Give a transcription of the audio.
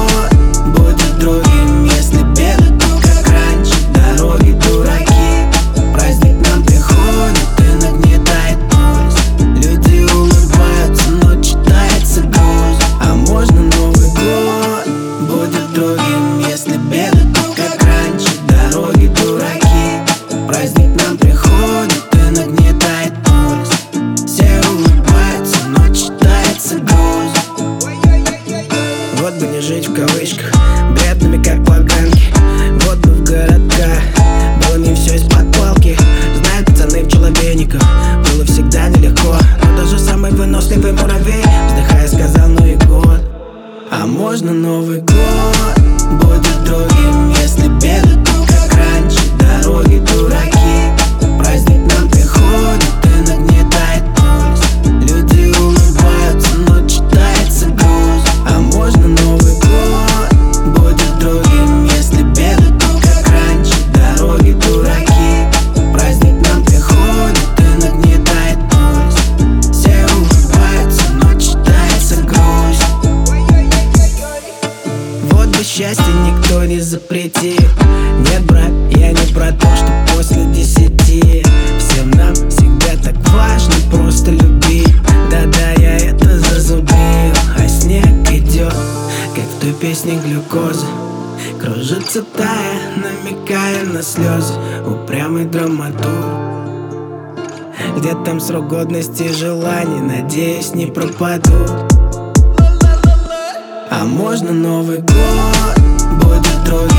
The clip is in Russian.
год будет другим, если беды, то как раньше. Дороги дураки, праздник нам приходит и нагнетает пульс. Люди улыбаются, но читается грусть. А можно Новый год будет другим, если беды, то как раньше. Дороги дураки, праздник нам приходит и нагнетает пульс. Все улыбаются, но читается грусть. Вот бы не жить в кавычках, бедными как поганки. Вот бы в городках было не все из-под палки. Знают пацаны в человейниках, было всегда нелегко. Но даже самый выносливый муравей, вздыхая, сказал: ну и год. А можно Новый год будет другим, если беды, то как раньше. Дороги дураки, праздник нам приходит и нагнетает пульс. Люди улыбаются, но читается грусть. А можно Новый год будет другим, если беды, то как раньше. Дороги дураки, праздник нам приходит и нагнетает пульс. Все улыбаются, но читается грусть. Вот бы счастье никто не запретил. Нет, брат, я не про то, что после 10 всем нам всегда так важно просто любить. Да-да, я это зазубрил. А снег идет, как в той песне глюкоза, кружится тая, намекая на слезы. Упрямый драматург. Где там срок годности желаний, надеюсь, не пропадут. А можно Новый год будет другим,